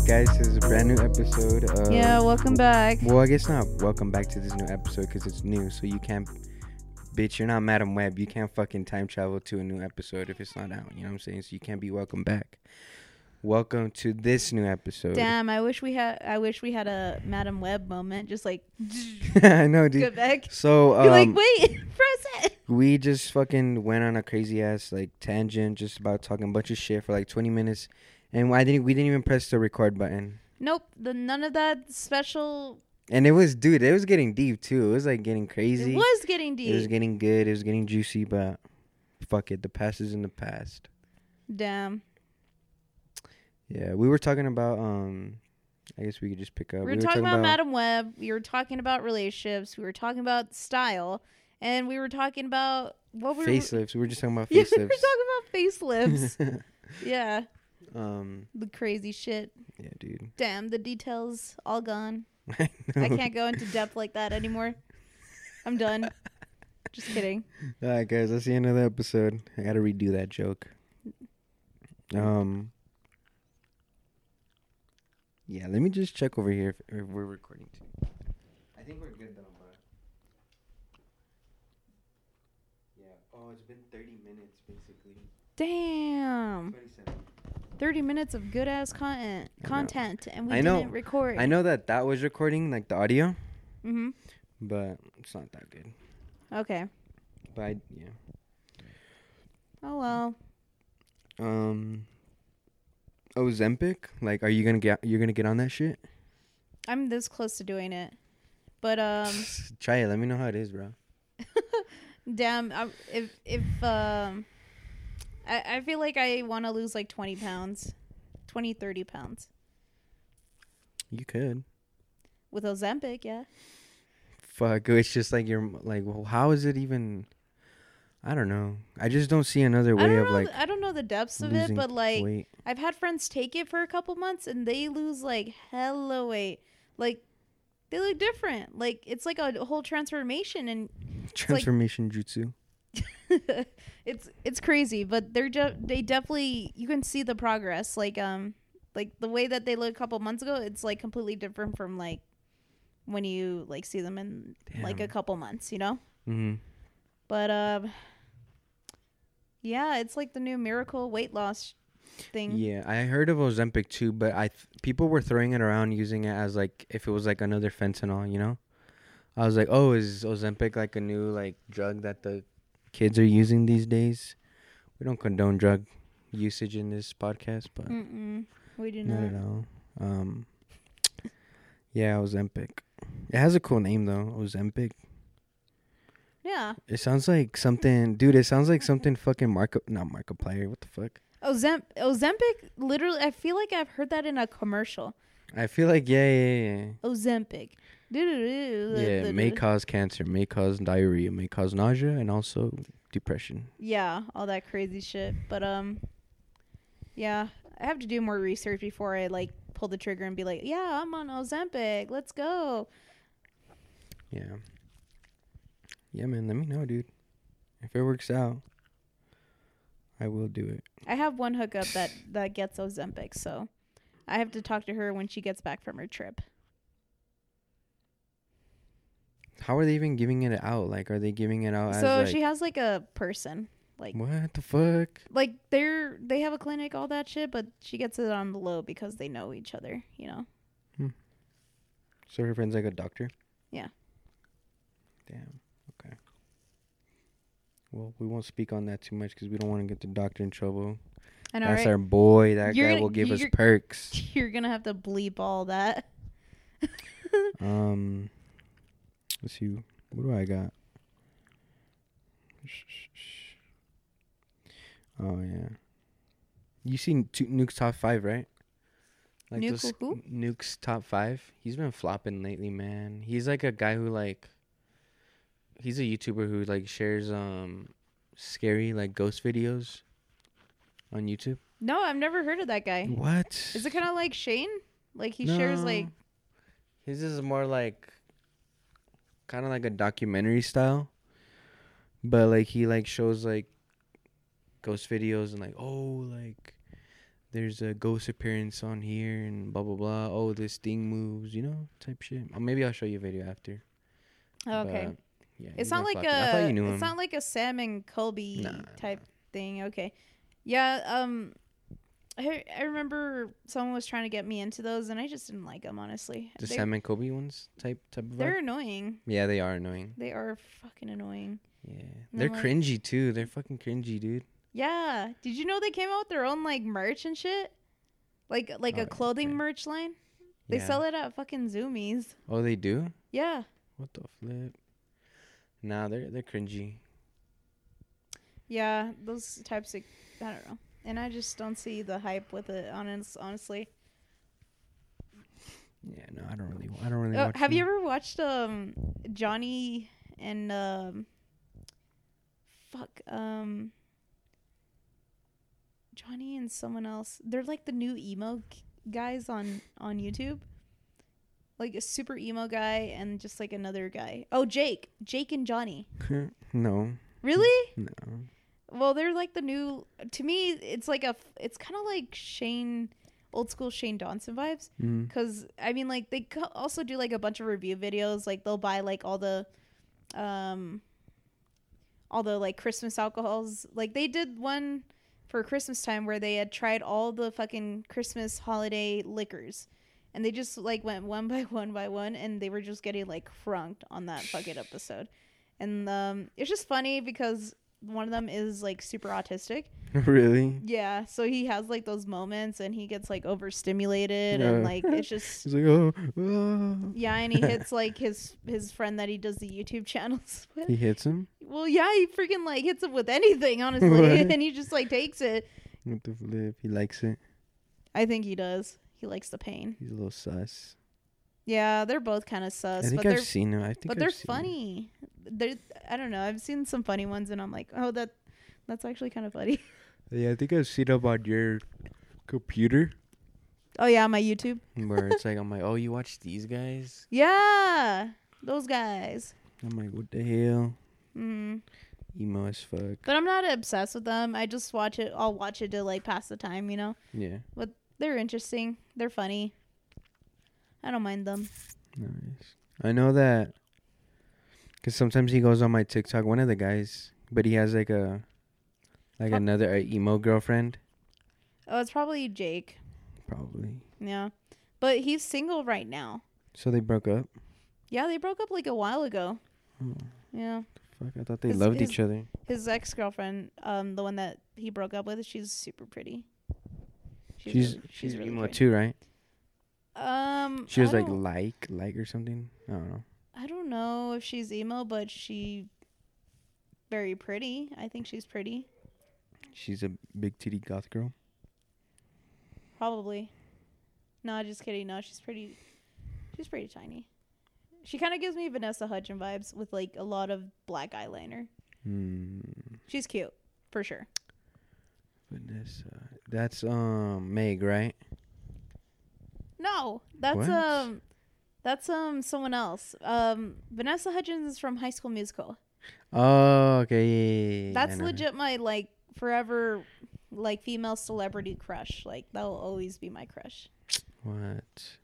guys. This is a brand new episode. Yeah, welcome back. Well, I guess not welcome back to this new episode because it's new. So you can't, bitch, you're not Madam Web. You can't fucking time travel to a new episode if it's not out. You know what I'm saying? So you can't be welcome back. Welcome to this new episode. Damn, I wish we had a Madam Web moment. Just like I know, dude. go back. So You're like, wait, press it. we just fucking went on a crazy ass like tangent, just about talking a bunch of shit for like 20 minutes, and we didn't even press the record button. Nope, none of that special. And it was getting deep too. It was like getting crazy. It was getting deep. It was getting good. It was getting juicy, but fuck it. The past is in the past. Damn. Yeah, we were talking about I guess we could just pick up. We were talking about Madam Web. We were talking about relationships. We were talking about style, and we were talking about what were facelifts. We were just talking about Yeah, facelifts. we were talking about facelifts. Yeah. Um. The crazy shit. Yeah, dude. Damn, the details all gone. I know. I can't go into depth like that anymore. I'm done. Just kidding. All right, guys. Let's see another episode. I gotta redo that joke. Yeah, let me just check over here if we're recording too. I think we're good though, but yeah. Oh, it's been 30 minutes basically. Damn. 27. 30 minutes of good ass content, and we I know. didn't record. I know that was recording, like the audio, Mm-hmm. but it's not that good. Okay. But yeah. Oh well. Ozempic, like, are you gonna get on that shit? I'm this close to doing it, but Try it. Let me know how it is, bro. damn. I feel like I want to lose like 20 pounds, 30 pounds You could. with Ozempic. Yeah. Fuck. It's just like you're like, well, how is it even? I don't know. I just don't see another way of like. I don't know the depths of it, losing but like weight. I've had friends take it for a couple months and they lose like hella weight. Like they look different. Like it's like a whole transformation, and Transformation jutsu. it's crazy. But they definitely, you can see the progress. Like the way that they looked a couple months ago, it's like completely different from like when you like see them in like a couple months, you know. Mm-hmm. But yeah, it's like the new miracle weight loss thing. Yeah, I heard of Ozempic too, but people were throwing it around using it as like if it was like another fentanyl, you know? I was like, oh, is Ozempic like a new like drug that the kids are using these days? We don't condone drug usage in this podcast, but We do not not. at all. Yeah, Ozempic. It has a cool name though, Ozempic. Yeah. It sounds like something, dude. It sounds like something fucking not Markiplier. What the fuck? Ozempic, literally, I feel like I've heard that in a commercial. I feel like yeah. Ozempic. Yeah, may cause cancer, may cause diarrhea, may cause nausea, and also depression. Yeah, all that crazy shit. But yeah, I have to do more research before I like pull the trigger and be like, yeah, I'm on Ozempic. Let's go. Yeah. Yeah, man. Let me know, dude. If it works out, I will do it. I have one hookup that gets Ozempic, so I have to talk to her when she gets back from her trip. How are they even giving it out? Like, are they giving it out So as like... she has like a person, like What the fuck? like they have a clinic, all that shit, but she gets it on the low because they know each other, you know. So her friend's like a doctor? Yeah. Damn. Okay. Well, we won't speak on that too much because we don't want to get the doctor in trouble. I know, That's right? our boy. That You're guy gonna- will give us you're- perks. You're gonna have to bleep all that. Let's see. What do I got? Oh yeah. You seen Nuke's top 5, right? Like Nuke those who? Nuke's top 5. He's been flopping lately, man. He's like a guy who like. He's a YouTuber who like shares scary like ghost videos on YouTube. No, I've never heard of that guy. What? Is it kind of like Shane? Like he shares like. His is more like. Kind of like a documentary style, but like he like shows like ghost videos and like, oh, like there's a ghost appearance on here and blah blah blah. Oh, this thing moves, type shit. Maybe I'll show you a video after. Okay. But, yeah, It's he's not a like fucking- I thought you knew it's him. not like a Sam and Colby Nah, type thing. Okay. Yeah, I remember someone was trying to get me into those and I just didn't like them, honestly. The Sam and Kobe ones type of They're vibe? annoying. Yeah, they are annoying. They are fucking annoying. Yeah. And They're I'm like- cringy too. They're fucking cringy, dude. Yeah. Did you know they came out with their own like merch and shit? Like Oh, a clothing okay. merch line? They Yeah. sell it at fucking Zoomies. Oh, they do? Yeah. What the flip? Nah, they're cringy. Yeah, those types of I don't know. And I just don't see the hype with it honestly. Yeah, no, I don't really Oh, watch have you them. ever watched Johnny and Johnny and someone else? They're like the new emo guys on YouTube. Like a super emo guy and just like another guy. Oh, Jake and Johnny. No. Really? No. Well, they're like the new. To me, it's like it's kind of like old school Shane Dawson vibes. Mm. Because I mean, like they also do like a bunch of review videos. Like they'll buy like all the like Christmas alcohols. Like they did one for Christmas time where they had tried all the fucking Christmas holiday liquors, and they just like went one by one, and they were just getting like crunked on that fucking episode. And it's just funny because one of them is like super autistic. Really? Yeah, so he has like those moments and he gets like overstimulated and like it's just He's like, oh. yeah, and he hits like his friend that he does the YouTube channels with. He hits him? Well, yeah, he freaking like hits him with anything, honestly, What? and he just like takes it. What the flip? He likes it. I think he does. He likes the pain. He's a little sus. Yeah, they're both kind of sus, I think but I've seen him. they're funny. They're I don't know. I've seen some funny ones, and I'm like, oh, that's actually kind of funny. Yeah, I think I've seen him on your computer. Oh yeah, my YouTube. Where it's like, I'm like, oh, you watch these guys? Yeah, those guys. I'm like, what the hell? Mm. Emo as fuck. But I'm not obsessed with them. I just watch it. I'll watch it to like pass the time, you know. Yeah. But they're interesting. They're funny. I don't mind them. Nice. I know that. Because sometimes he goes on my TikTok, one of the guys, but he has like another emo girlfriend. Oh, it's probably Jake. Probably. Yeah. But he's single right now. So they broke up? Yeah, they broke up like a while ago. Oh, Yeah. fuck, I thought they His- loved his- each other. His ex-girlfriend, the one that he broke up with, she's super pretty. She's really emo pretty. too, right? She was I like don't- like or something. I don't know. I don't know if she's emo, but she very pretty. I think she's pretty. She's a big titty goth girl. Probably. No, just kidding. No, she's pretty. She's pretty tiny. She kind of gives me Vanessa Hudgens vibes with like a lot of black eyeliner. She's cute, for sure. Vanessa. That's Meg, right? No, that's What? that's someone else. Vanessa Hudgens is from High School Musical. Oh, okay. Yeah, That's I know her. legit my like forever like female celebrity crush. Like that will always be my crush. What?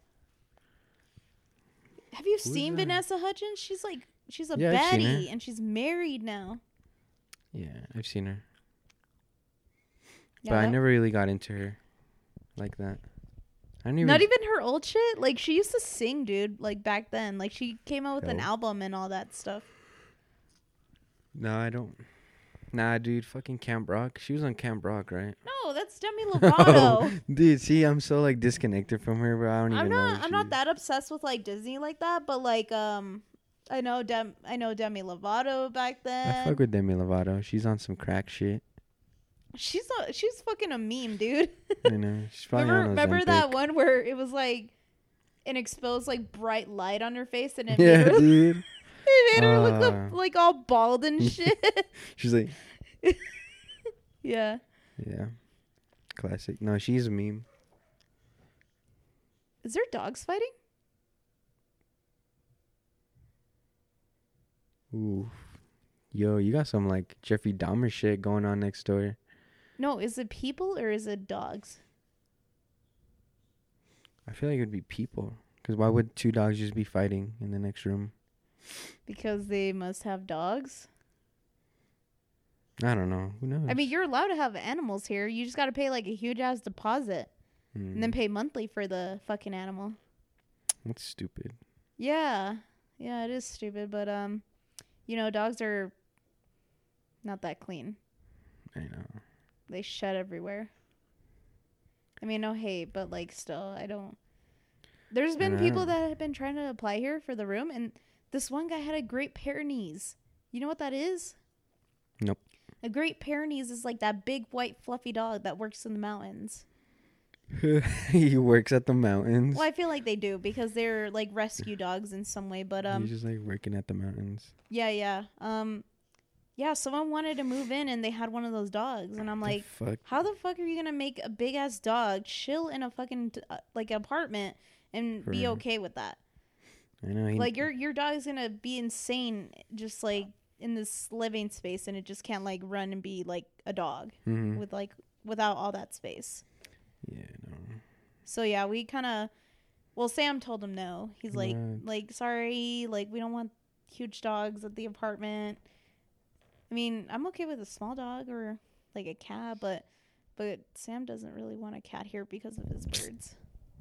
Have you Who's seen that? Vanessa Hudgens? She's a Yeah, I've seen baddie her. and she's married now. Yeah, I've seen her. Yeah, But I that- never really got into her like that. I didn't even. Not even her old shit. Like she used to sing, dude. Like back then, like she came out with an Oh. album and all that stuff. No, I don't. Nah, dude, fucking Camp Rock. She was on Camp Rock, right? No, that's Demi Lovato. Dude, see, I'm so like disconnected from her, bro. I don't even know. who I'm she not is. that obsessed with like Disney like that, but like I know Demi Lovato back I then. fuck with Demi Lovato. She's on some crack shit. She's fucking a meme, dude. You know, she's probably on Remember that Ozempic. one where it was like an exposed like bright light on her face and it Yeah, made her, dude. it made her look like all bald and shit. She's like, Yeah. yeah, classic. No, she's a meme. Is there dogs fighting? Ooh, yo, you got some like Jeffrey Dahmer shit going on next door. No, is it people or is it dogs? I feel like it would be people. Because why would two dogs just be fighting in the next room? Because they must have dogs. I don't know. Who knows? I mean, you're allowed to have animals here. You just got to pay like a huge ass deposit and then pay monthly for the fucking animal. That's stupid. Yeah. Yeah, it is stupid. But, you know, dogs are not that clean. I know. They shed everywhere. I mean, no hate, but like still, I don't. There's been people that have been trying to apply here for the room, and this one guy had a Great Pyrenees. You know what that is? Nope. A Great Pyrenees is like that big white fluffy dog that works in the mountains. He works at the mountains. Well, I feel like they do because they're like rescue dogs in some way. But He's just like working at the mountains. yeah. Yeah, someone wanted to move in and they had one of those dogs, and I'm like, how the fuck are you gonna make a big ass dog chill in a fucking like apartment and be okay with that? I know. Like your dog is gonna be insane just like in this living space, and it just can't like run and be like a dog with like without all that space. Yeah, no. So yeah, we kind of. Well, Sam told him no. He's like sorry, like we don't want huge dogs at the apartment. I mean, I'm okay with a small dog or like a cat, but Sam doesn't really want a cat here because of his birds.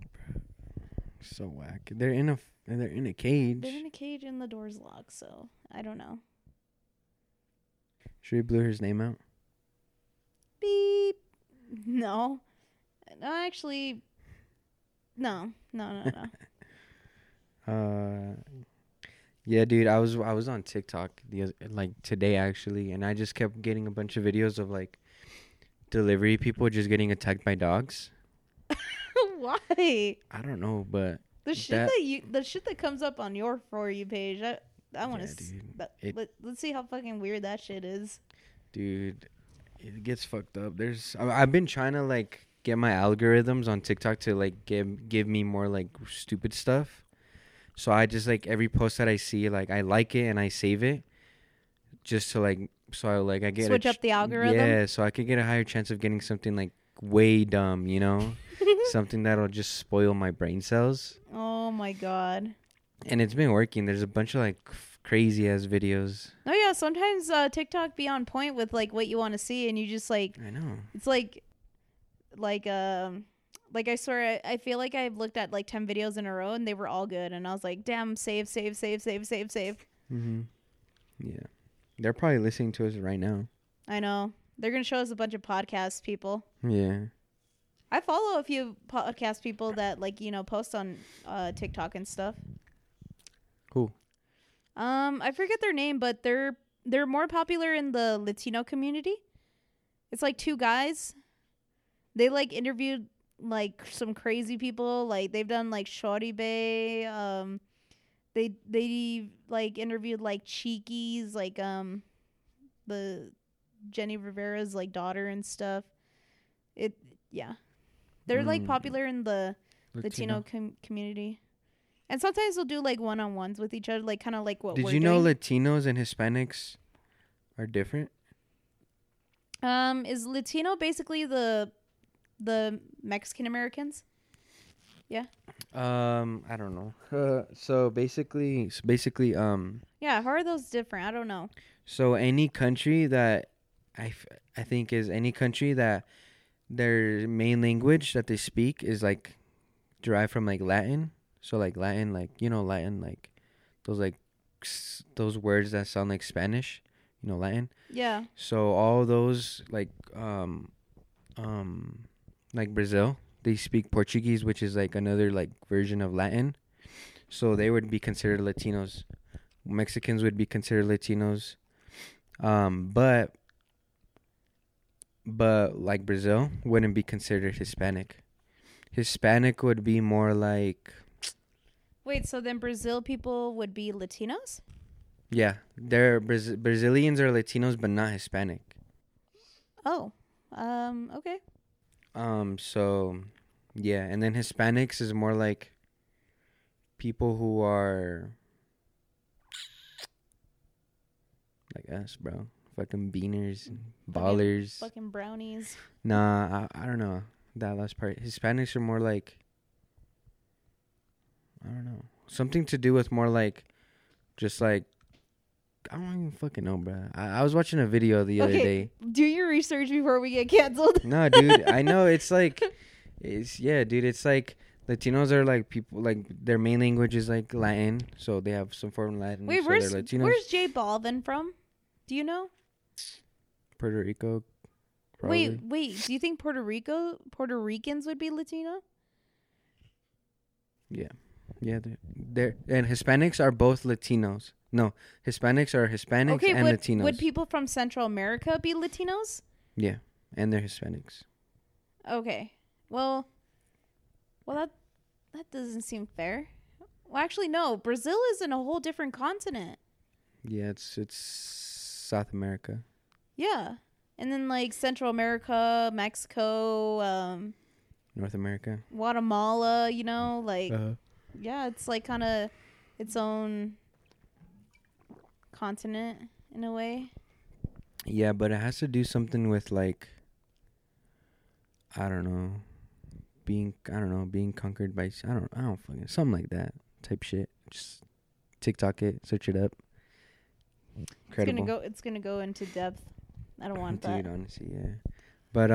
So whack. They're in a cage. They're in a cage and the door's locked, so I don't know. Should we blur his name out? Beep. No, actually, no. Yeah, dude, I was on TikTok today actually, and I just kept getting a bunch of videos of like delivery people just getting attacked by dogs. Why? I don't know, but the shit that comes up on your For You page, I want to see. Let's see how fucking weird that shit is. Dude, it gets fucked up. I've been trying to like get my algorithms on TikTok to like give me more like stupid stuff. So I just like every post that I see, like I like it and I save it, just to like I get switch up the algorithm. Yeah, so I could get a higher chance of getting something like way dumb, you know, something that'll just spoil my brain cells. Oh my god! And it's been working. There's a bunch of like crazy ass videos. Oh yeah, sometimes TikTok be on point with like what you want to see, and you just like. I know. It's like I swear, I feel like I've looked at like 10 videos in a row and they were all good. And I was like, damn, save. Mm-hmm. Yeah. They're probably listening to us right now. I know. They're going to show us a bunch of podcast people. Yeah. I follow a few podcast people that like, you know, post on TikTok and stuff. Cool. I forget their name, but they're more popular in the Latino community. It's like two guys. They like interviewed like some crazy people, like they've done like Shorty Bay, they like interviewed like Cheekies, like the Jenny Rivera's like daughter and stuff. They're like popular in the Latino community, and sometimes they'll do like one-on-ones with each other, like kind of like what. Did you know Latinos and Hispanics are different? Is Latino basically the Mexican Americans? Yeah. I don't know. So basically, yeah, how are those different? I don't know. So any country that I think is any country that their main language that they speak is like derived from like Latin. So like Latin, like you know Latin, like those words that sound like Spanish, you know Latin. Yeah. So all those like Brazil, they speak Portuguese, which is like another like version of Latin. So they would be considered Latinos. Mexicans would be considered Latinos. But like Brazil wouldn't be considered Hispanic. Hispanic would be more like. Wait, so then Brazil people would be Latinos? Yeah, they're Brazilians are Latinos, but not Hispanic. Oh, okay. So, yeah, and then Hispanics is more like people who are like us, bro. fucking beaners, ballers. Fucking brownies. Nah, I don't know that last part. Hispanics are more like, I don't know, something to do with more like, just like, I don't even fucking know, bro. I was watching a video the other day. Do your research before we get canceled. No, dude, I know it's like, dude, it's like Latinos are like people like their main language is like Latin, so they have some form of Latin. Wait, so where's they're Latinos. where's J Balvin from? Do you know? Puerto Rico. Probably. Wait. Do you think Puerto Ricans would be Latino? Yeah, they're and Hispanics are both Latinos. No, Hispanics are Hispanics and Latinos. Would people from Central America be Latinos? Yeah, and they're Hispanics. Okay. Well, that doesn't seem fair. Well, actually, no. Brazil is in a whole different continent. Yeah, it's South America. Yeah, and then like Central America, Mexico, North America, Guatemala. You know, like yeah, it's like kind of its own continent in a way. Yeah, but it has to do something with like, I don't know, being conquered by I don't fucking something like that type shit. Just TikTok it, search it up. Incredible. It's gonna go into depth. I don't want Dude, that. honestly, yeah. But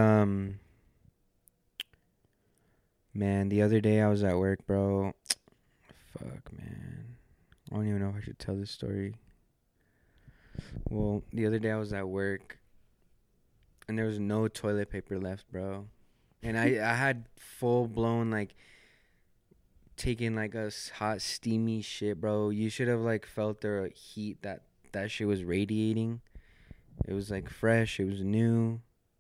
man, the other day I was at work, bro. Fuck, man. I don't even know if I should tell this story. Well, the other day I was at work, and there was no toilet paper left, bro. And I had full blown like taking like a hot steamy shit, bro. You should have like felt the heat that shit was radiating. It was like fresh. It was new.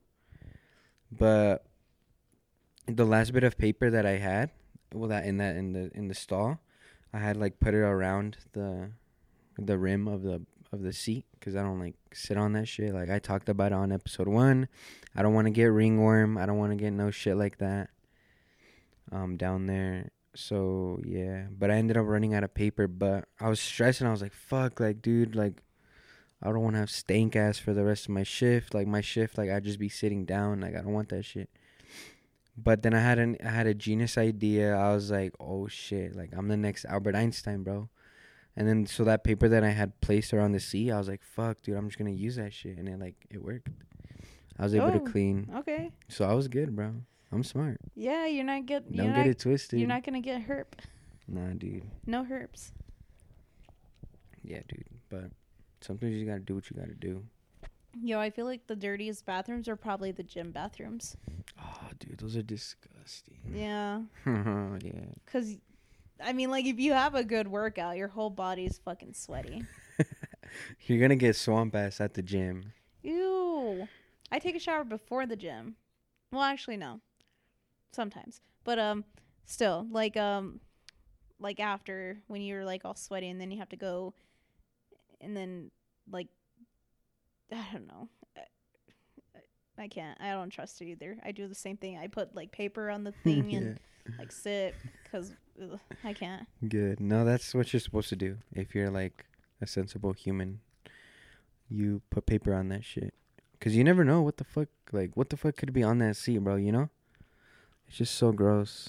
But the last bit of paper that I had, well, that in the stall, I had like put it around the rim of the seat because I don't like sit on that shit. Like I talked about it on episode 1. I don't want to get ringworm. I don't want to get no shit like that down there. So yeah, but I ended up running out of paper. But I was stressing. I was like, fuck, like dude, like I don't want to have stank ass for the rest of my shift. Like my shift, like I'd just be sitting down. Like I don't want that shit. But then I had a genius idea. I was like, oh shit, like I'm the next Albert Einstein, bro. And then so that paper that I had placed around the seat, I was like, fuck, dude, I'm just gonna use that shit. And it worked. I was able to clean. Okay. So I was good, bro. I'm smart. Yeah, Don't get it twisted. You're not gonna get herp. Nah, dude. No herps. Yeah, dude. But sometimes you gotta do what you gotta do. Yo, I feel like the dirtiest bathrooms are probably the gym bathrooms. Oh, dude, those are disgusting. Yeah. Yeah. Because, I mean, like, if you have a good workout, your whole body's fucking sweaty. You're gonna get swamp ass at the gym. Ew. I take a shower before the gym. Well, actually, no. Sometimes. But, still, like after, when you're, like, all sweaty and then you have to go and then, like, I don't know. I can't. I don't trust it either. I do the same thing. I put like paper on the thing and like sit because I can't. Good. No, that's what you're supposed to do. If you're like a sensible human, you put paper on that shit. Because you never know what the fuck could be on that seat, bro, you know? It's just so gross.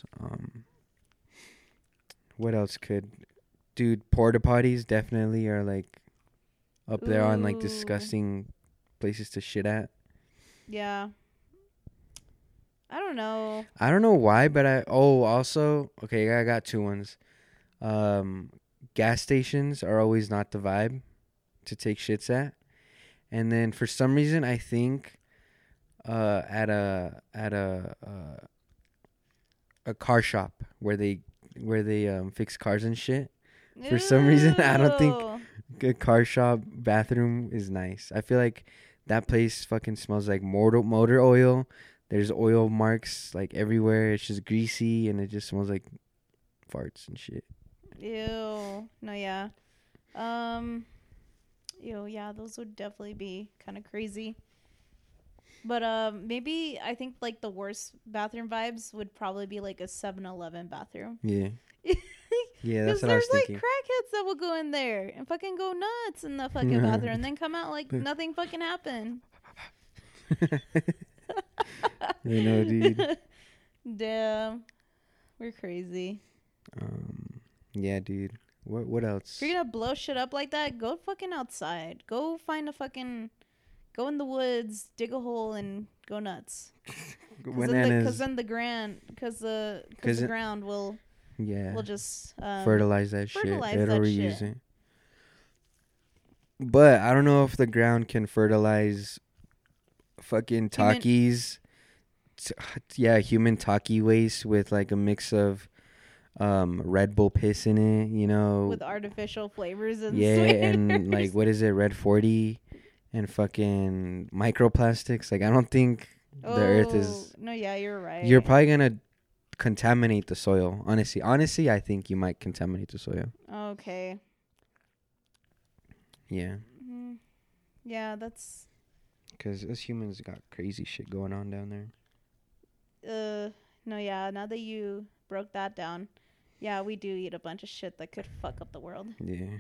What else could... Dude, porta potties definitely are like up there on like disgusting places to shit at. Yeah. I don't know. I don't know why, but I got 2 ones. Gas stations are always not the vibe to take shits at. And then for some reason I think at a car shop where they fix cars and shit. For some reason I don't think a car shop bathroom is nice. I feel like that place fucking smells like motor oil. There's oil marks like everywhere. It's just greasy and it just smells like farts and shit. Ew. No, yeah. Ew, yeah, those would definitely be kind of crazy. But maybe I think like the worst bathroom vibes would probably be like a 7-Eleven bathroom. Yeah. Yeah, that's what I was thinking. There's like crackheads that that will go in there and fucking go nuts in the fucking bathroom and then come out like nothing fucking happened. You know, dude. Damn. We're crazy. Yeah, dude. What else? If you're gonna blow shit up like that, go fucking outside. Go find go in the woods, dig a hole, and go nuts. Because then the ground will just fertilize that shit. It'll reuse shit. it. But I don't know if the ground can fertilize fucking Takis. Human Taki waste with like a mix of Red Bull piss in it, you know, with artificial flavors and and like what is it, Red 40 and fucking microplastics. Like I don't think the earth is. No, yeah, you're right. You're probably gonna contaminate the soil. Honestly, I think you might contaminate the soil. Okay. Yeah. Mm-hmm. Yeah, that's. Because us humans got crazy shit going on down there. No, yeah. Now that you broke that down, yeah, we do eat a bunch of shit that could fuck up the world. Yeah.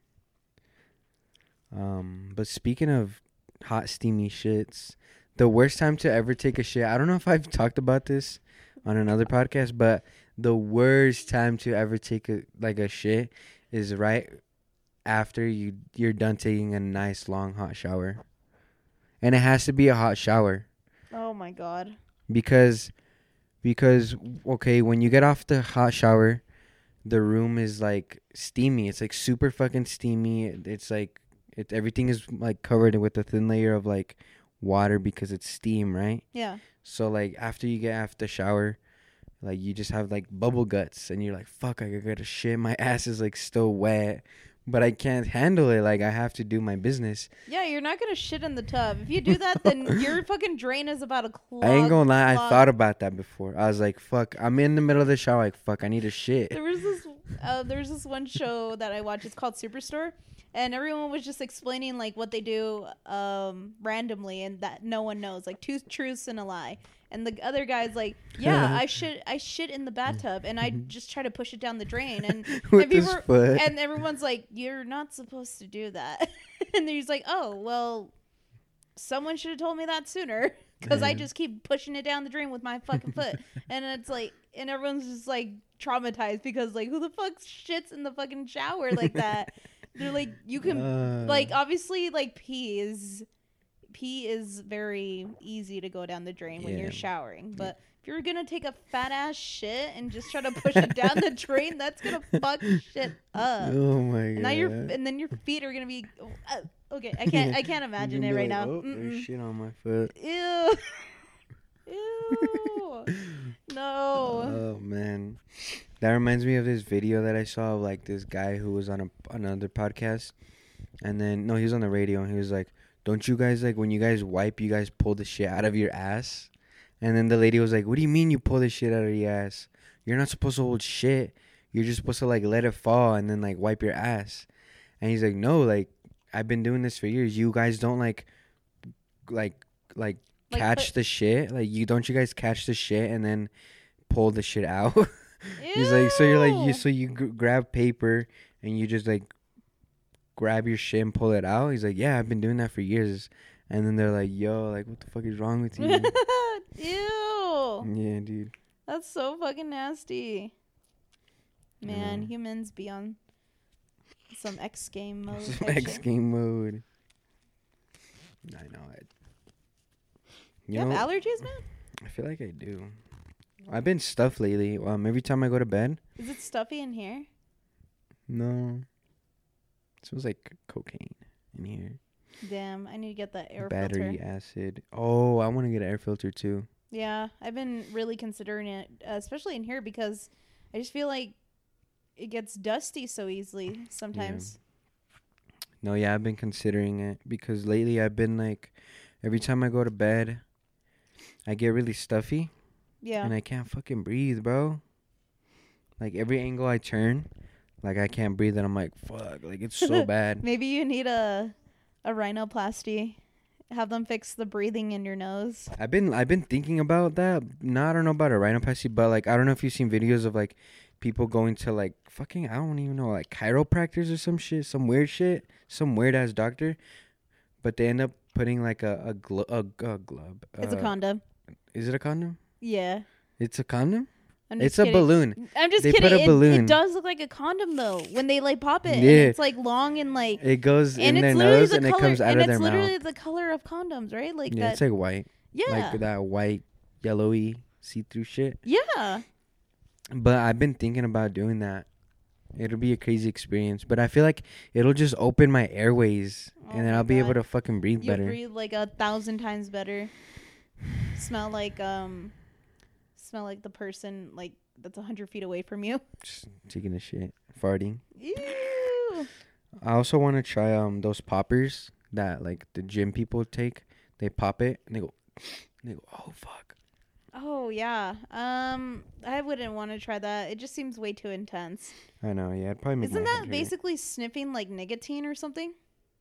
But speaking of hot, steamy shits, the worst time to ever take a shit. I don't know if I've talked about this on another podcast, but the worst time to ever take a shit is right after you're done taking a nice long hot shower, and it has to be a hot shower. Oh my god. Because okay, when you get off the hot shower, the room is like steamy. It's like super fucking steamy. It's like everything is like covered with a thin layer of like water because it's steam, right? Yeah. So like after you get out the shower, like you just have like bubble guts and you're like, fuck, I gotta shit. My ass is like still wet, but I can't handle it. Like I have to do my business. Yeah, you're not gonna shit in the tub. If you do that, then your fucking drain is about to clog. I ain't gonna lie, I thought about that before. I was like, fuck, I'm in the middle of the shower, like fuck, I need a shit. There was this one show that I watched. It's called Superstore, and everyone was just explaining like what they do randomly and that no one knows, like 2 truths and a lie. And the other guy's like, yeah, I shit in the bathtub and I just try to push it down the drain. And and everyone's like, you're not supposed to do that. And then he's like, oh, well, someone should have told me that sooner because I just keep pushing it down the drain with my fucking foot. And it's like, and everyone's just like traumatized because like, who the fuck shits in the fucking shower like that? They're like, you can like, obviously like pee is very easy to go down the drain when you're showering, but if you're gonna take a fat ass shit and just try to push it down the drain, that's gonna fuck shit up. Oh my god! And then your feet are gonna be okay. I can't imagine it right now. Oh, there's shit on my foot. Ew. Ew. No. Oh man, that reminds me of this video that I saw of like this guy who was on another podcast, and then he was on the radio and he was like, don't you guys, like, when you guys wipe, you guys pull the shit out of your ass? And then the lady was like, what do you mean you pull the shit out of your ass? You're not supposed to hold shit. You're just supposed to, like, let it fall and then, like, wipe your ass. And he's like, no, like, I've been doing this for years. You guys don't, like catch the shit? Like, you guys catch the shit and then pull the shit out? He's like, so you're like, you grab paper and you just, like, grab your shit and pull it out? He's like, yeah, I've been doing that for years. And then they're like, yo, like, what the fuck is wrong with you? Ew. Yeah, dude. That's so fucking nasty. Man, humans be on some X game mode. Game mode. I know it. You have allergies, man? I feel like I do. I've been stuffed lately. Every time I go to bed. Is it stuffy in here? No. It smells like cocaine in here. Damn, I need to get that air Battery filter. acid. Oh, I want to get an air filter too. Yeah, I've been really considering it, especially in here because I just feel like it gets dusty so easily sometimes. Yeah. No, I've been considering it because lately I've been like, every time I go to bed, I get really stuffy. Yeah. And I can't fucking breathe, bro. Like every angle I turn, like I can't breathe and I'm like, fuck, like it's so bad. Maybe you need a rhinoplasty. Have them fix the breathing in your nose. I've been thinking about that. No, I don't know about a rhinoplasty, but like I don't know if you've seen videos of like people going to like fucking I don't even know like chiropractors or some shit, some weird shit, some weird ass doctor, but they end up putting like a glove. It's a condom. Is it a condom? Yeah. It's a condom. I'm It's just kidding. a balloon. I'm just They kidding. put a balloon. It does look like a condom though when they like pop it. Yeah. And it's like long and like. It goes And in their it's literally nose the and color. it comes out and of their it's mouth. literally the color of condoms, right? Like Yeah, that. it's like white. Yeah. Like that white, yellowy, see-through shit. Yeah. But I've been thinking about doing that. It'll be a crazy experience, but I feel like it'll just open my airways, Oh and then my I'll be able God. to fucking breathe You better. breathe like 1,000 times better. Smell like the person like that's 100 feet away from you. Just taking a shit, farting. Ew. I also want to try those poppers that like the gym people take. They pop it and they go, oh fuck. Oh yeah. I wouldn't want to try that. It just seems way too intense. I know, yeah, it'd probably make Isn't my that head hurt. basically sniffing like nicotine or something?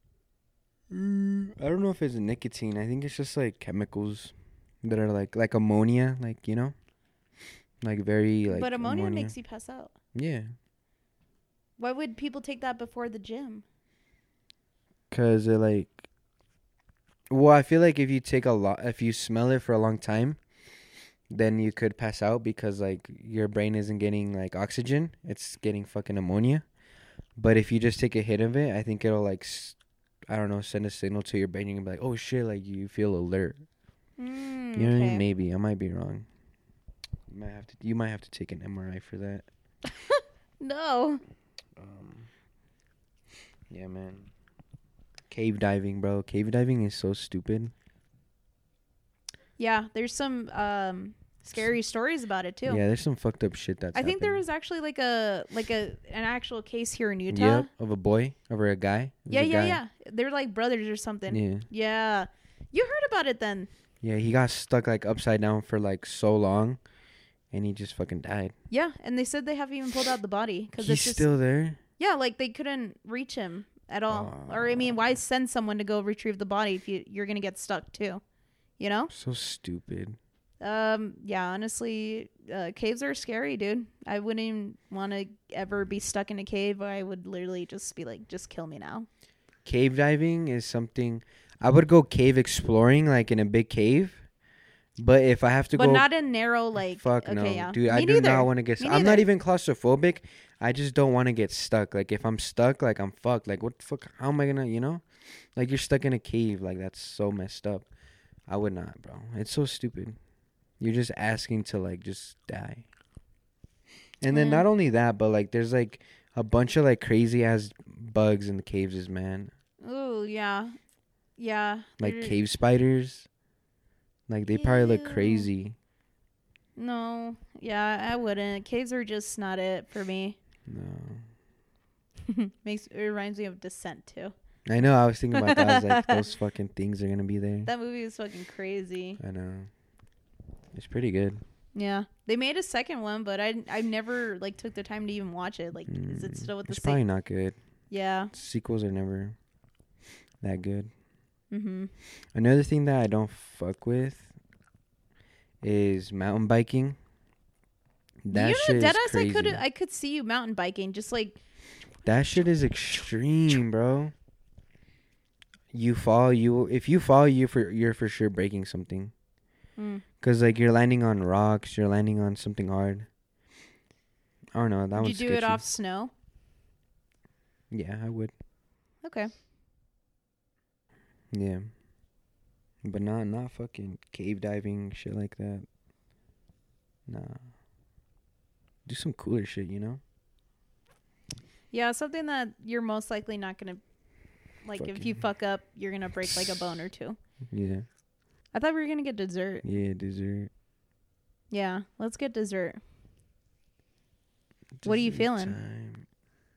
I don't know if it's nicotine. I think it's just like chemicals that are like ammonia, like, you know, like very like. But ammonia makes you pass out. Yeah, Why would people take that before the gym? 'cause it like. Well, I feel like if you take a lot, if you smell it for a long time, then you could pass out because like your brain isn't getting like oxygen; it's getting fucking ammonia. But if you just take a hit of it, I think it'll like, I don't know, send a signal to your brain. You can be like, oh shit, like you feel alert. You know what I mean? Okay. Maybe I might be wrong. You might have to take an MRI for that. No. Yeah, man. Cave diving, bro. Cave diving is so stupid. Yeah, there's some scary stories about it too. Yeah, there's some fucked up shit that's I think there happened. was actually like an actual case here in Utah. Yep, of a boy over a guy. It was Yeah, a yeah, guy. yeah. They're like brothers or something. Yeah. Yeah. You heard about it then. Yeah, he got stuck like upside down for like so long, and he just fucking died. Yeah, and they said they haven't even pulled out the body because He's it's just still there. yeah, like they couldn't reach him at all. Or I mean, why send someone to go retrieve the body if you're gonna get stuck too? You know? So stupid. Yeah, honestly, caves are scary, dude. I wouldn't even want to ever be stuck in a cave. I would literally just be like, just kill me now. Cave diving is something I would go cave exploring, like in a big cave. But if I have to But go, not in narrow, like, fuck okay, no, yeah. dude. Me I do neither. not want to get. Me I'm not neither. even claustrophobic. I just don't want to get stuck. Like if I'm stuck, like I'm fucked. Like what the fuck? How am I gonna? You know, like you're stuck in a cave. Like that's so messed up. I would not, bro. It's so stupid. You're just asking to like just die. And then Yeah. not only that, but like there's like a bunch of like crazy ass bugs in the caves, man. Ooh, yeah. Yeah. Like They're- cave spiders. Like they probably look Ew. crazy. No. Yeah, I wouldn't. Caves are just not it for me. No. It reminds me of Descent, too. I know. I was thinking about that. I was like, those fucking things are gonna be there. That movie is fucking crazy. I know. It's pretty good. Yeah. They made a second one, but I never, like, took the time to even watch it. Like, is it still with the It's same? probably not good. Yeah. Sequels are never that good. Mm-hmm. Another thing that I don't fuck with is mountain biking. That shit is crazy. I could see you mountain biking, just like That shit is extreme, bro. If you fall, you're for sure breaking something. Cause like you're landing on rocks, you're landing on something hard. I don't know. That Would one's you do it sketchy. off snow? Yeah, I would. Okay. Yeah. But not fucking cave diving, shit like that. Nah. Do some cooler shit, you know? Yeah, something that you're most likely not gonna like. If you Fucking- fuck up, you're gonna break like a bone or two. Yeah. I thought we were gonna get dessert. Yeah, dessert. Yeah, let's get dessert. What are you Dessert feeling? time.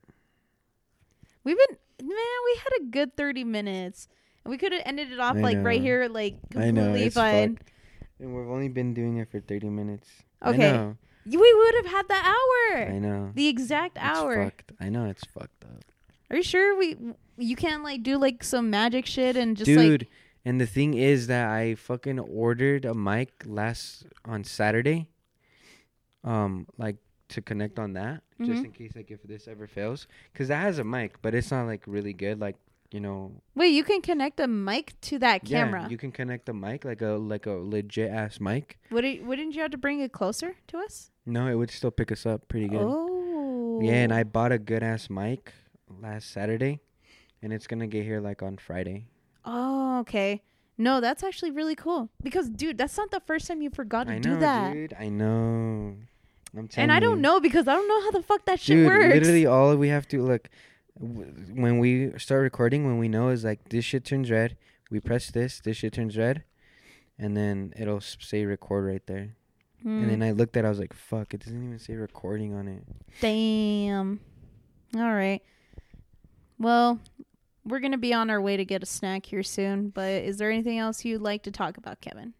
We had a good 30 minutes. And we could have ended it off I like right know. here, like I know, completely it's fine. fucked. And we've only been doing it for 30 minutes. Okay. I know. We would have had the hour. I know. The exact It's hour. fucked. I know it's fucked up. Are you sure you can't like do like some magic shit and just Dude, like and the thing is that I fucking ordered a mic on Saturday. Like to connect on that, just in case like if this ever fails, because that has a mic, but it's not like really good. Like, you know. Wait, you can connect a mic to that camera? Yeah, you can connect the mic like a legit ass mic. Wouldn't you have to bring it closer to us? No, it would still pick us up pretty good. Oh. Yeah, and I bought a good ass mic last Saturday, and it's gonna get here like on Friday. Oh, okay. No, that's actually really cool. Because, dude, that's not the first time you forgot to I do know, that. dude. I know. I'm telling And I don't you. know because I don't know how the fuck that shit Dude, works. literally all we have to look when we start recording, when we know is like this shit turns red, we press this shit turns red, and then it'll say record right there. And then I looked at it, I was like, fuck, it doesn't even say recording on it. Damn. All right. Well, we're going to be on our way to get a snack here soon, but is there anything else you'd like to talk about, Kevin?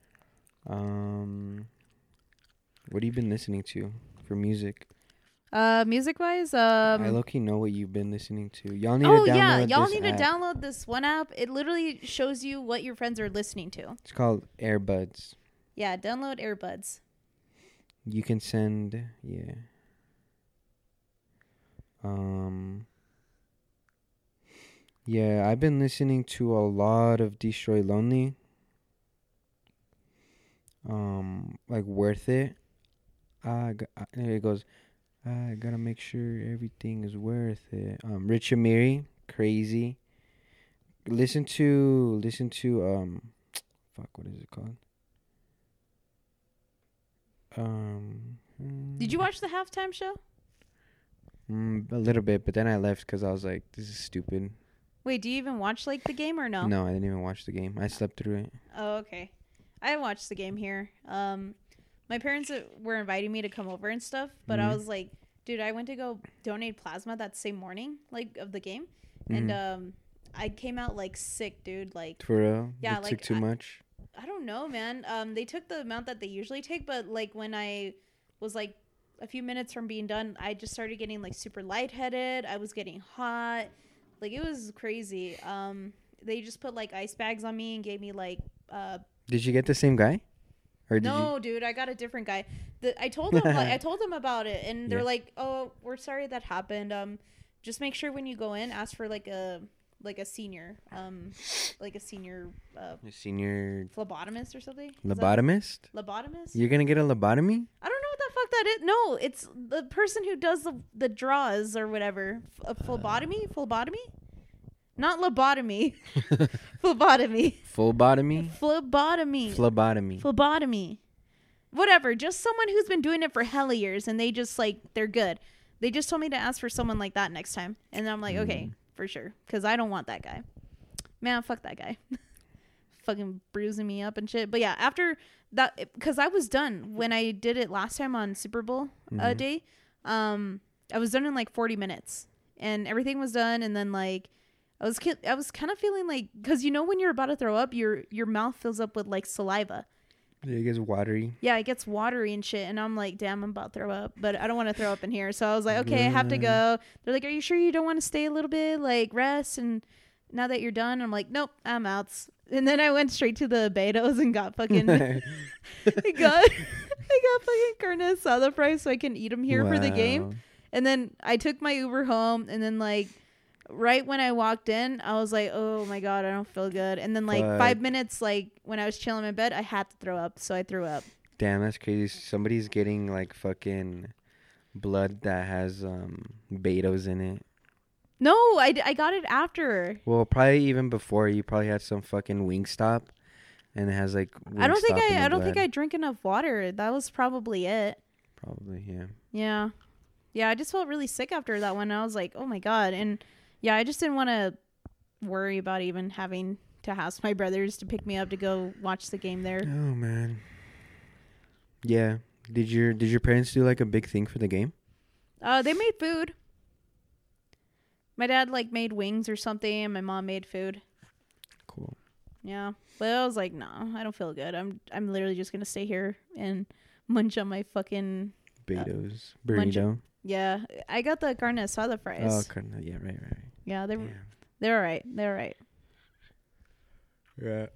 What have you been listening to for music? Music-wise, I low-key know what you've been listening to. Y'all need to download this one app. It literally shows you what your friends are listening to. It's called Airbuds. Yeah, download Airbuds. You can send, yeah, I've been listening to a lot of Destroy Lonely. Like Worth It. It goes, I gotta make sure everything is worth it. Rich Amiri, Crazy. Listen to fuck, what is it called? Did you watch the halftime show? A little bit, but then I left because I was like, this is stupid. Wait, do you even watch like the game or no? No, I didn't even watch the game. I slept through it. Oh, okay. I watched the game here. My parents were inviting me to come over and stuff, but I was like, dude, I went to go donate plasma that same morning, like, of the game, and I came out like sick, dude. Like, for real? Yeah, they like, took too much. I don't know, man. They took the amount that they usually take, but like when I was like a few minutes from being done, I just started getting like super lightheaded. I was getting hot. Like, it was crazy. They just put like ice bags on me and gave me like Did you get the same guy? Or did no, dude, I got a different guy. I told them I told them about it, and they're like, "Oh, we're sorry that happened. Just make sure when you go in, ask for like a senior senior phlebotomist or something." Lobotomist? Lobotomist? You're gonna get a lobotomy? I don't know what the fuck that is. No, it's the person who does the draws or whatever. A phlebotomy? Not lobotomy. Phlebotomy. Phlebotomy? Phlebotomy. Whatever. Just someone who's been doing it for hella years and they just like, they're good. They just told me to ask for someone like that next time. And I'm like, okay, for sure. Because I don't want that guy. Man, fuck that guy. Fucking bruising me up and shit. But yeah, after that, because I was done when I did it last time on Super Bowl day. I was done in like 40 minutes. And everything was done. And then like, I was kind of feeling like, because you know when you're about to throw up, your mouth fills up with like saliva. Yeah, it gets watery. Yeah, it gets watery and shit. And I'm like, damn, I'm about to throw up. But I don't want to throw up in here. So I was like, okay, I have to go. They're like, are you sure you don't want to stay a little bit? Like, rest? And now that you're done, I'm like, nope, I'm out. And then I went straight to the Beto's and got fucking... I got fucking carne asada fries so I can eat them here for the game. And then I took my Uber home. And then, like... right when I walked in, I was like, oh my God, I don't feel good. And then like 5 minutes, like when I was chilling in bed, I had to throw up. So I threw up. Damn, that's crazy. Somebody's getting like fucking blood that has Beto's in it. No, I got it after. Well, probably even before. You probably had some fucking Wingstop and it has like Wingstop I don't think I drank enough water. That was probably it. Probably, yeah. Yeah. Yeah, I just felt really sick after that one. I was like, oh my God. And yeah, I just didn't want to worry about even having to ask my brothers to pick me up to go watch the game there. Oh man. Yeah. Did your parents do like a big thing for the game? They made food. My dad like made wings or something, and my mom made food. Cool. Yeah, but I was like, nah, I don't feel good. I'm literally just gonna stay here and munch on my fucking Beto's burrito. Yeah, I got the carne asada fries. Oh, carne. Yeah, right. Yeah, they're all right. They're all right. Yeah.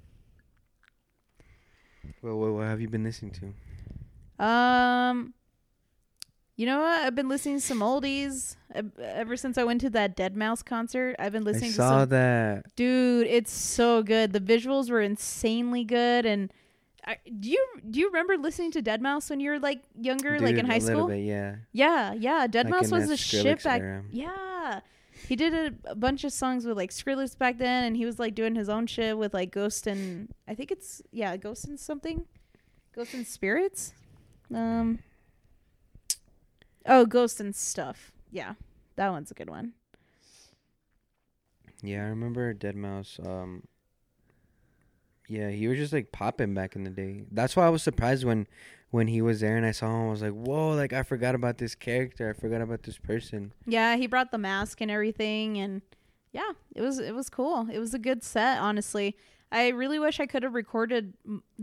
Well, what have you been listening to? You know what? I've been listening to some oldies ever since I went to that Dead Mouse concert. I've been listening to some. I saw that. Dude, it's so good. The visuals were insanely good. And do you remember listening to Dead Mouse when you were like younger, like in high school? A little bit, yeah. Yeah. Dead Mouse was the shit back. Era. Yeah. He did a bunch of songs with like Skrillex back then, and he was like doing his own shit with like Ghost and I think it's Ghost and something, Ghost and Spirits. Ghost and Stuff. Yeah, that one's a good one. Yeah, I remember Dead Mouse. Yeah, he was just like popping back in the day. That's why I was surprised when he was there and I saw him. I was like, whoa, like I forgot about this character. I forgot about this person. Yeah, he brought the mask and everything, and yeah, it was cool. It was a good set, honestly. I really wish I could have recorded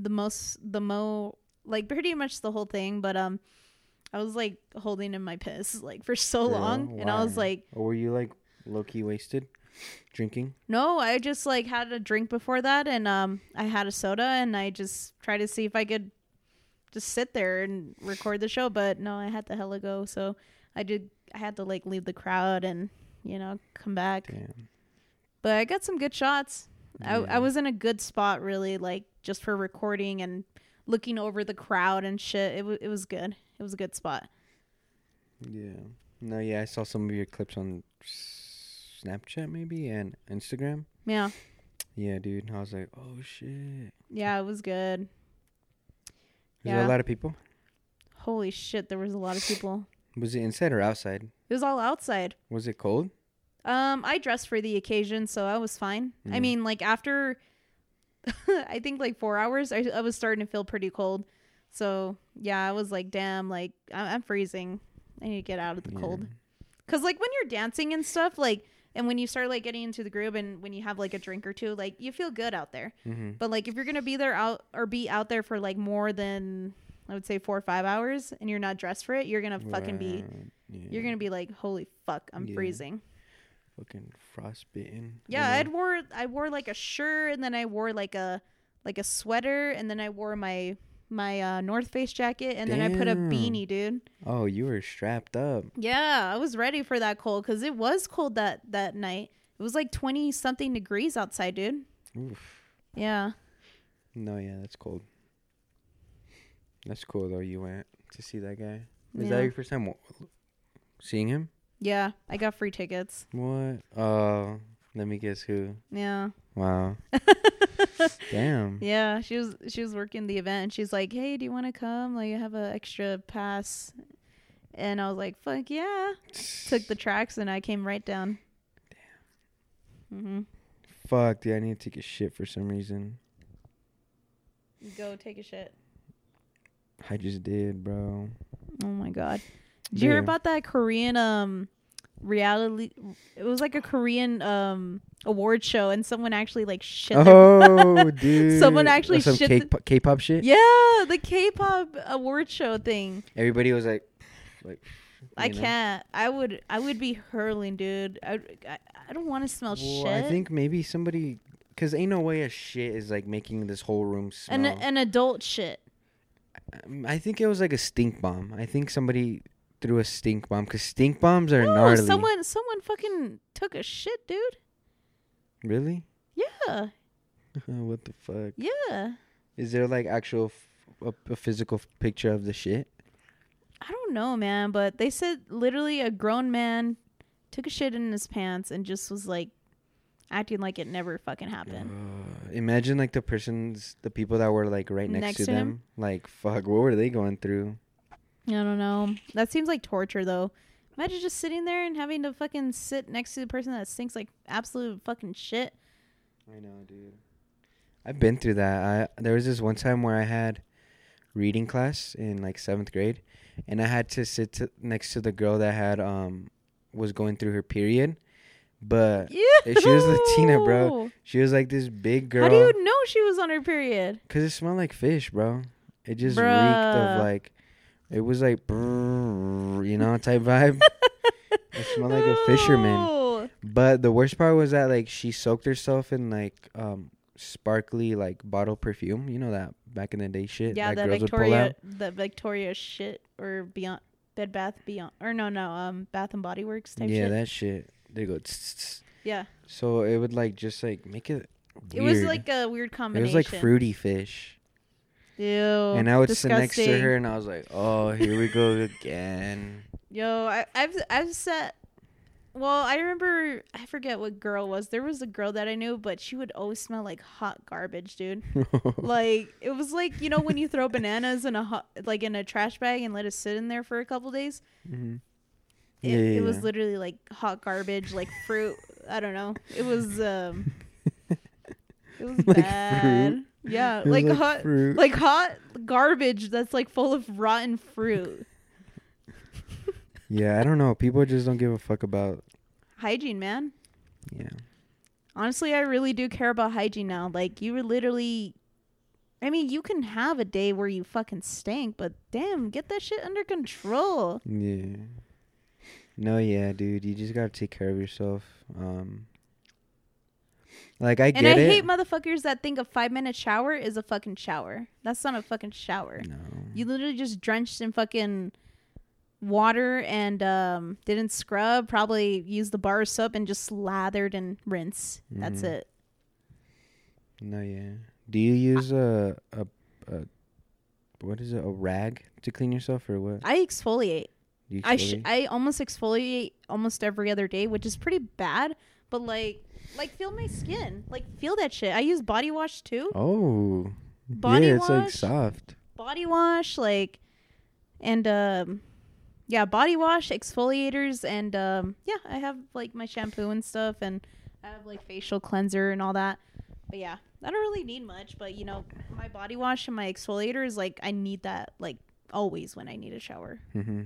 like pretty much the whole thing, but I was like holding in my piss like for so long, and I was like, or were you like low key wasted drinking? No, I just like had a drink before that, and I had a soda, and I just tried to see if I could just sit there and record the show, but no, I had to hella go, so I had to like leave the crowd and come back. Damn. But I got some good shots. Yeah. I was in a good spot, really, like just for recording and looking over the crowd and shit. It was good. It was a good spot. Yeah. No, yeah, I saw some of your clips on Snapchat maybe and Instagram. Yeah. Yeah, dude. I was like, oh shit. Yeah, it was good. Was there a lot of people? Holy shit, there was a lot of people. Was it inside or outside? It was all outside. Was it cold? I dressed for the occasion, so I was fine. I mean, like after I think like 4 hours, I was starting to feel pretty cold. So yeah, I was like, damn, like I'm freezing. I need to get out of the cold. Cause like when you're dancing and stuff, like, and when you start like getting into the groove, and when you have like a drink or two, like you feel good out there. Mm-hmm. But like if you're gonna be out there for like more than, I would say, 4 or 5 hours, and you're not dressed for it, you're gonna fucking be, you're gonna be like, holy fuck, I'm freezing. Fucking frostbitten. Yeah, I wore like a shirt, and then I wore like a sweater, and then I wore my North Face jacket, and then I put a beanie, dude. Oh, you were strapped up. Yeah, I was ready for that cold, because it was cold that night. It was like 20 something degrees outside, dude. Oof. Yeah. No, yeah, that's cold. That's cool though. You went to see that guy. Is that your first time seeing him? Yeah, I got free tickets. What? Oh, let me guess who. Yeah. Wow. Damn. Yeah, she was working the event, and she's like, "Hey, do you want to come? Like, I have an extra pass." And I was like, "Fuck yeah!" Took the tracks, and I came right down. Damn. Fuck, dude, I need to take a shit for some reason. Go take a shit. I just did, bro. Oh my god! Did you hear about that Korean reality? It was like a Korean award show, and someone actually like shit. Oh, dude! Someone actually some shit. K-pop shit. Yeah, the K-pop award show thing. Everybody was like. I can't. I would be hurling, dude. I don't want to smell shit. I think maybe somebody, because ain't no way a shit is like making this whole room smell. An adult shit. I think it was like a stink bomb. I think somebody threw a stink bomb, because stink bombs are gnarly. Someone fucking took a shit, dude. Really? Yeah. What the fuck? Yeah. Is there like actual a physical picture of the shit? I don't know, man, but they said literally a grown man took a shit in his pants and just was like acting like it never fucking happened. Imagine like the people that were like right next to them. Him? Like, fuck, what were they going through? I don't know. That seems like torture, though. Imagine just sitting there and having to fucking sit next to the person that stinks like absolute fucking shit. I know, dude. I've been through that. There was this one time where I had reading class in like 7th grade. And I had to sit next to the girl that had was going through her period, but she was Latina, bro. She was like this big girl. How do you know she was on her period? 'Cause it smelled like fish, bro. It just reeked of like, it was like, type vibe. It smelled like a fisherman. But the worst part was that like she soaked herself in like sparkly like bottle perfume. You know that back in the day shit. Yeah, that the Victoria shit or beyond. Bed Bath Beyond, or no, Bath and Body Works type Yeah, shit. that shit. They go. Tss, tss. Yeah. So it would like just like make it. It Weird. was like a weird It combination. was like fruity fish. Ew. And I would sit next to disgusting. her, and I was like, "Oh, here we go again." Yo, I've sat. Well, I remember, I forget what girl was. There was a girl that I knew, but she would always smell like hot garbage, dude. Like, it was like, you know, when you throw bananas in in a trash bag and let it sit in there for a couple days. Mm-hmm. It was literally like hot garbage, like fruit. I don't know. It was it was Like bad. fruit? Yeah, It was like like hot fruit. like hot garbage that's like full of rotten fruit. Yeah, I don't know. People just don't give a fuck about. Hygiene, man. Yeah. Honestly, I really do care about hygiene now. Like, you were literally, I mean, you can have a day where you fucking stink, but damn, get that shit under control. Yeah. No, yeah, dude. You just gotta take care of yourself. Like I get And I it. hate motherfuckers that think a 5-minute shower is a fucking shower. That's not a fucking shower. No. You literally just drenched in fucking water and didn't scrub, probably used the bar of soap and just slathered and rinse. That's Mhm. it. No, yeah. Do you use a what is it? A rag to clean yourself or what? I exfoliate. Do you I exfoliate? almost exfoliate almost every other day, which is pretty bad, but like feel my skin. Like, feel that shit. I use body wash too. Oh. Body yeah, it's like wash? soft. Body wash, like, and yeah, body wash, exfoliators, and yeah, I have like my shampoo and stuff, and I have like facial cleanser and all that. But yeah, I don't really need much, but you know, my body wash and my exfoliator is like, I need that like always when I need a shower. Mhm.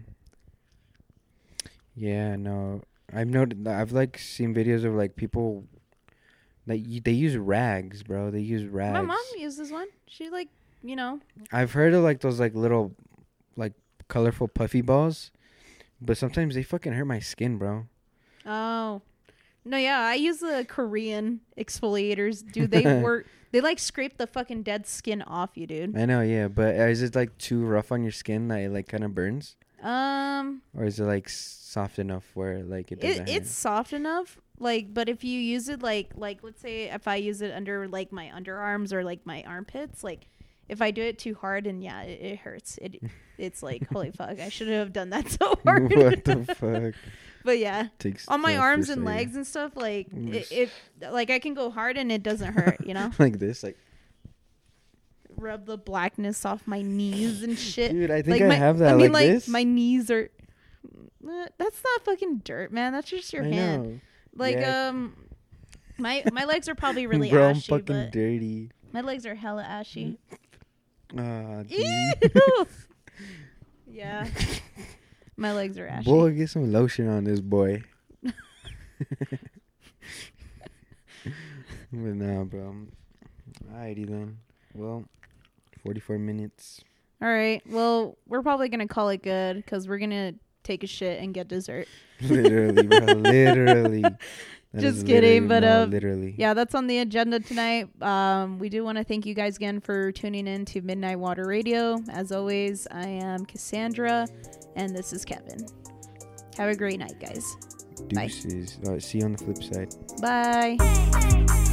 Yeah, no. I've noted. I've like seen videos of like people. Like they use rags, bro. They use rags. My mom uses one. She like, you know, I've heard of like those like little, like colorful puffy balls, but sometimes they fucking hurt my skin, bro. oh. No, yeah, I use the Korean exfoliators. Dude, they work. They like scrape the fucking dead skin off you, dude. I know, yeah, but is it like too rough on your skin that it like kind of burns, or is it like soft enough where like it doesn't it's soft enough, like, but if you use it like let's say if I use it under like my underarms or like my armpits, like if I do it too hard, and yeah, it hurts. It's like, holy fuck, I should have done that so hard. What the fuck? But yeah, Takes on my the arms first and layer. legs and stuff, like it like I can go hard and it doesn't hurt, you know. Like this, like Rub the blackness off my knees and shit. dude, I think like I have that. I mean, like this. my knees are. That's not fucking dirt, man. That's just your I hand. know. Like Yeah. my legs are probably really bro, ashy, I'm fucking but dirty. my legs are hella ashy. Dude. Ew. Yeah, my legs are ashy. Boy, get some lotion on this boy. But nah, bro. Alrighty then. Well, 44 minutes. All right. Well, we're probably gonna call it good because we're gonna take a shit and get dessert. Literally, bro. Literally. That Just is kidding, but literally. Yeah, that's on the agenda tonight. We do want to thank you guys again for tuning in to Midnight Water Radio. As always, I am Cassandra, and this is Kevin. Have a great night, guys. Deuces. See you on the flip side. Bye.